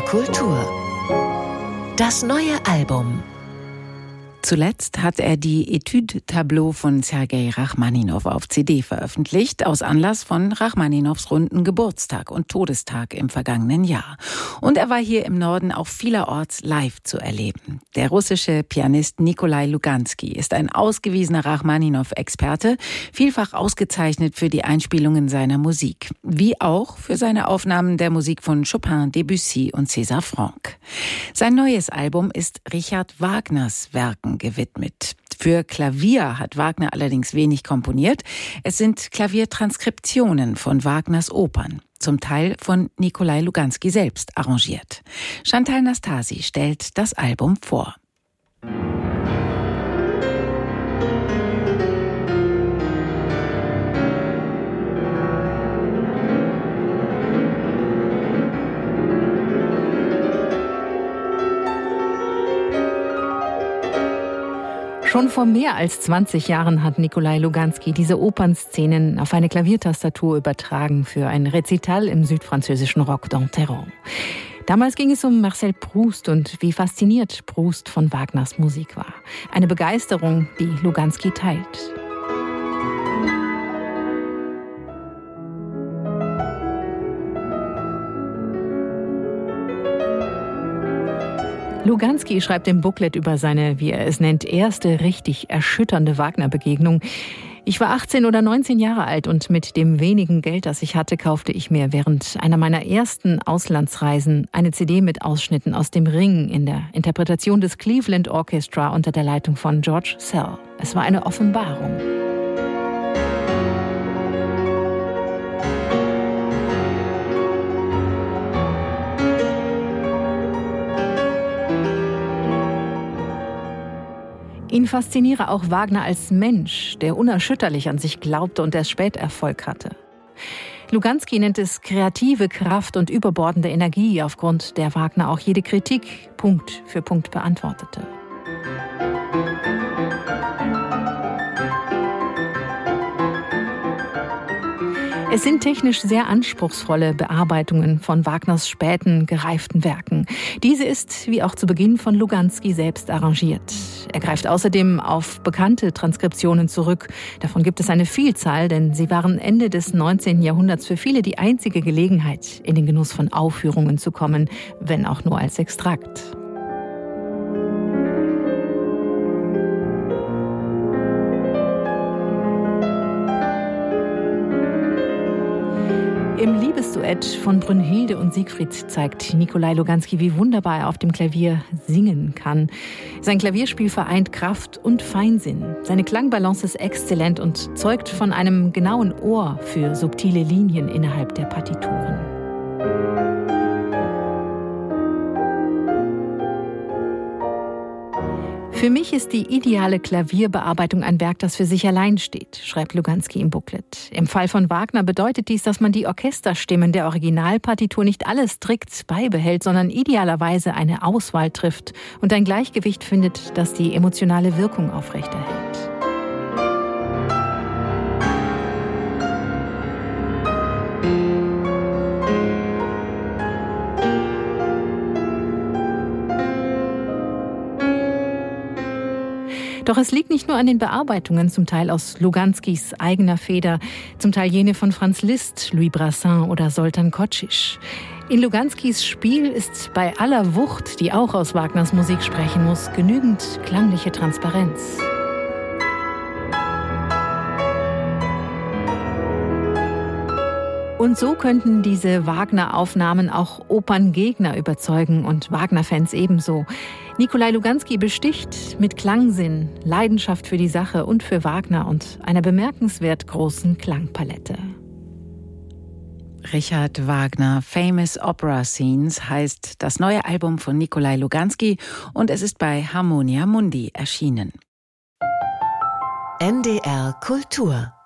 Kultur. Das neue Album. Zuletzt hat er die Etude-Tableau von Sergei Rachmaninow auf CD veröffentlicht, aus Anlass von Rachmaninows runden Geburtstag und Todestag im vergangenen Jahr. Und er war hier im Norden auch vielerorts live zu erleben. Der russische Pianist Nikolai Luganski ist ein ausgewiesener Rachmaninow-Experte, vielfach ausgezeichnet für die Einspielungen seiner Musik, wie auch für seine Aufnahmen der Musik von Chopin, Debussy und César Franck. Sein neues Album ist Richard Wagners Werken gewidmet. Für Klavier hat Wagner allerdings wenig komponiert. Es sind Klaviertranskriptionen von Wagners Opern, zum Teil von Nikolai Luganski selbst arrangiert. Chantal Nastasi stellt das Album vor. Schon vor mehr als 20 Jahren hat Nikolai Luganski diese Opernszenen auf eine Klaviertastatur übertragen für ein Rezital im südfranzösischen Rock d'Enterrand. Damals ging es um Marcel Proust und wie fasziniert Proust von Wagners Musik war. Eine Begeisterung, die Luganski teilt. Luganski schreibt im Booklet über seine, wie er es nennt, erste richtig erschütternde Wagner-Begegnung. Ich war 18 oder 19 Jahre alt und mit dem wenigen Geld, das ich hatte, kaufte ich mir während einer meiner ersten Auslandsreisen eine CD mit Ausschnitten aus dem Ring in der Interpretation des Cleveland Orchestra unter der Leitung von George Szell. Es war eine Offenbarung. Ihn fasziniere auch Wagner als Mensch, der unerschütterlich an sich glaubte und erst spät Erfolg hatte. Luganski nennt es kreative Kraft und überbordende Energie, aufgrund der Wagner auch jede Kritik Punkt für Punkt beantwortete. Es sind technisch sehr anspruchsvolle Bearbeitungen von Wagners späten, gereiften Werken. Diese ist, wie auch zu Beginn, von Luganski selbst arrangiert. Er greift außerdem auf bekannte Transkriptionen zurück. Davon gibt es eine Vielzahl, denn sie waren Ende des 19. Jahrhunderts für viele die einzige Gelegenheit, in den Genuss von Aufführungen zu kommen, wenn auch nur als Extrakt. Im Liebesduett von Brünnhilde und Siegfried zeigt Nikolai Luganski, wie wunderbar er auf dem Klavier singen kann. Sein Klavierspiel vereint Kraft und Feinsinn. Seine Klangbalance ist exzellent und zeugt von einem genauen Ohr für subtile Linien innerhalb der Partituren. Für mich ist die ideale Klavierbearbeitung ein Werk, das für sich allein steht, schreibt Luganski im Booklet. Im Fall von Wagner bedeutet dies, dass man die Orchesterstimmen der Originalpartitur nicht alle strikt beibehält, sondern idealerweise eine Auswahl trifft und ein Gleichgewicht findet, das die emotionale Wirkung aufrechterhält. Doch es liegt nicht nur an den Bearbeitungen, zum Teil aus Luganskis eigener Feder, zum Teil jene von Franz Liszt, Louis Brassens oder Zoltan Kocsis. In Luganskis Spiel ist bei aller Wucht, die auch aus Wagners Musik sprechen muss, genügend klangliche Transparenz. Und so könnten diese Wagner-Aufnahmen auch Operngegner überzeugen und Wagner-Fans ebenso. Nikolai Luganski besticht mit Klangsinn, Leidenschaft für die Sache und für Wagner und einer bemerkenswert großen Klangpalette. Richard Wagner, Famous Opera Scenes heißt das neue Album von Nikolai Luganski und es ist bei Harmonia Mundi erschienen. NDR Kultur